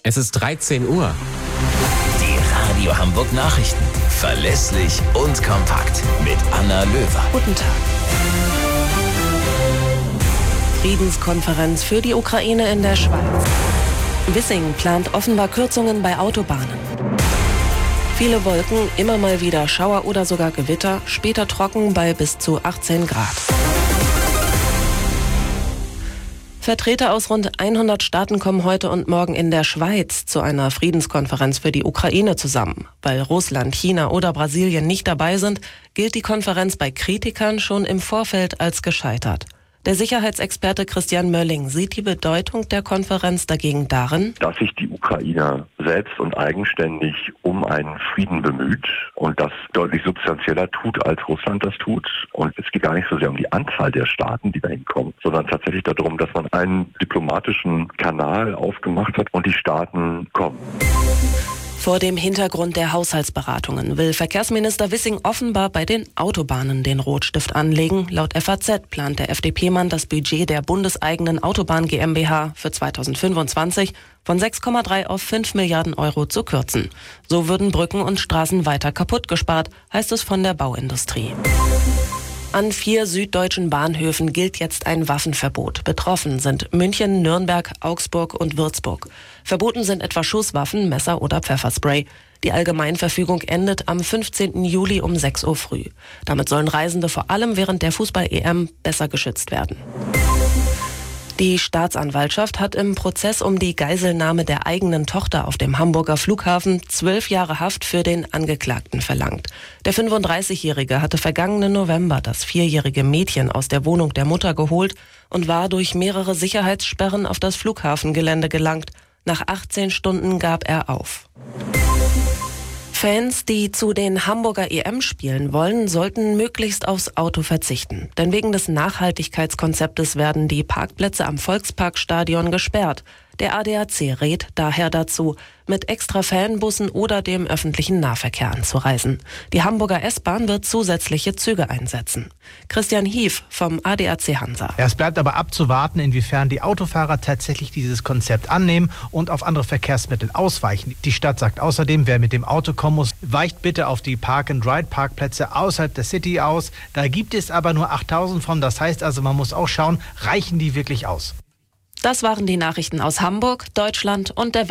Es ist 13 Uhr. Die Radio Hamburg Nachrichten. Verlässlich und kompakt. Mit Anna Löwer. Guten Tag. Friedenskonferenz für die Ukraine in der Schweiz. Wissing plant offenbar Kürzungen bei Autobahnen. Viele Wolken, immer mal wieder Schauer oder sogar Gewitter, später trocken bei bis zu 18 Grad. Vertreter aus rund 100 Staaten kommen heute und morgen in der Schweiz zu einer Friedenskonferenz für die Ukraine zusammen. Weil Russland, China oder Brasilien nicht dabei sind, gilt die Konferenz bei Kritikern schon im Vorfeld als gescheitert. Der Sicherheitsexperte Christian Mölling sieht die Bedeutung der Konferenz dagegen darin, dass sich die Ukraine selbst und eigenständig um einen Frieden bemüht und das deutlich substanzieller tut, als Russland das tut. Und es geht gar nicht so sehr um die Anzahl der Staaten, die da hinkommen, sondern tatsächlich darum, dass man einen diplomatischen Kanal aufgemacht hat und die Staaten kommen. Vor dem Hintergrund der Haushaltsberatungen will Verkehrsminister Wissing offenbar bei den Autobahnen den Rotstift anlegen. Laut FAZ plant der FDP-Mann das Budget der bundeseigenen Autobahn GmbH für 2025 von 6,3 auf 5 Milliarden Euro zu kürzen. So würden Brücken und Straßen weiter kaputt gespart, heißt es von der Bauindustrie. An 4 süddeutschen Bahnhöfen gilt jetzt ein Waffenverbot. Betroffen sind München, Nürnberg, Augsburg und Würzburg. Verboten sind etwa Schusswaffen, Messer oder Pfefferspray. Die Allgemeinverfügung endet am 15. Juli um 6 Uhr früh. Damit sollen Reisende vor allem während der Fußball-EM besser geschützt werden. Die Staatsanwaltschaft hat im Prozess um die Geiselnahme der eigenen Tochter auf dem Hamburger Flughafen 12 Jahre Haft für den Angeklagten verlangt. Der 35-Jährige hatte vergangenen November das 4-jährige Mädchen aus der Wohnung der Mutter geholt und war durch mehrere Sicherheitssperren auf das Flughafengelände gelangt. Nach 18 Stunden gab er auf. Fans, die zu den Hamburger EM-Spielen wollen, sollten möglichst aufs Auto verzichten. Denn wegen des Nachhaltigkeitskonzeptes werden die Parkplätze am Volksparkstadion gesperrt. Der ADAC rät daher dazu, mit extra Fanbussen oder dem öffentlichen Nahverkehr anzureisen. Die Hamburger S-Bahn wird zusätzliche Züge einsetzen. Christian Hief vom ADAC Hansa. Es bleibt aber abzuwarten, inwiefern die Autofahrer tatsächlich dieses Konzept annehmen und auf andere Verkehrsmittel ausweichen. Die Stadt sagt außerdem, wer mit dem Auto kommen muss, weicht bitte auf die Park-and-Ride-Parkplätze außerhalb der City aus. Da gibt es aber nur 8000 von. Das heißt also, man muss auch schauen, reichen die wirklich aus? Das waren die Nachrichten aus Hamburg, Deutschland und der Welt.